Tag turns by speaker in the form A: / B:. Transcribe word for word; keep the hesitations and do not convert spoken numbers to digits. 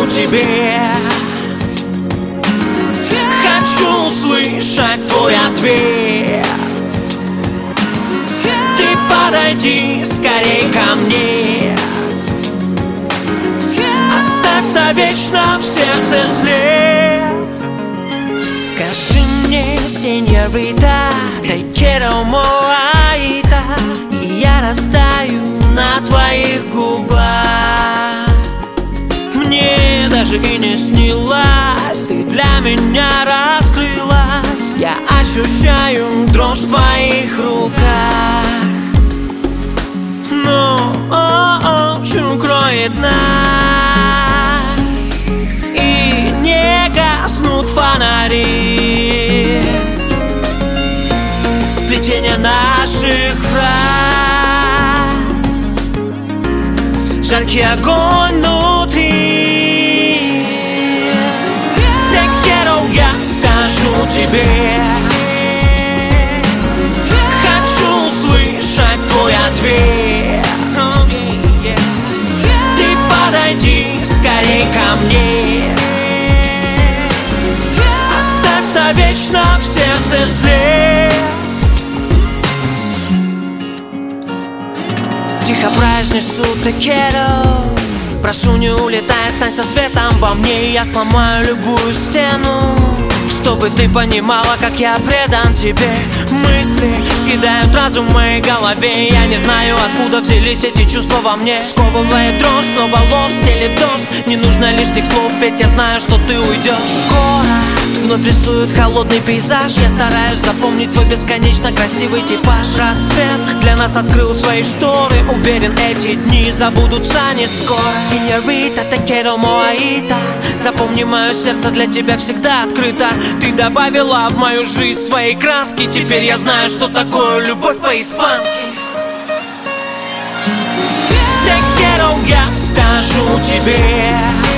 A: тебе. Хочу услышать твой ответ. Ты подойди скорей ко мне. Оставь навечно в сердце след. Скажи мне, сеньорита, te quiero moaita, и я растаю на твоих губах. Мне даже и не снилась, ты для меня раскрылась. Я ощущаю дрожь в твоих руках. Но ночь укроет нас, и не гаснут фонари. Сплетение наших фраз, жаркий огонь внутри. Te quiero, я скажу тебе. Хочу услышать твой ответ. Ты подойди скорей ко мне. Оставь навечно в сердце след. Тихо произнесу te quiero. Прошу, не улетай, останься светом во мне. Я сломаю любую стену, чтобы ты понимала, как я предан тебе. Мысли съедают разум в моей голове. Я не знаю, откуда взялись эти чувства во мне. Сковывает дрожь, снова ложь, стелит дождь. Не нужно лишних слов, ведь я знаю, что ты уйдешь. Город вновь рисует холодный пейзаж. Я стараюсь запомнить твой бесконечно красивый типаж. Рассвет для нас открыл свои шторы. Уверен, эти дни забудутся не скоро. Сеньорита, te quiero moaita, запомни, мое сердце для тебя всегда открыто. Ты добавила в мою жизнь свои краски. Теперь я знаю, что такое любовь по-испански. Te quiero, я скажу тебе.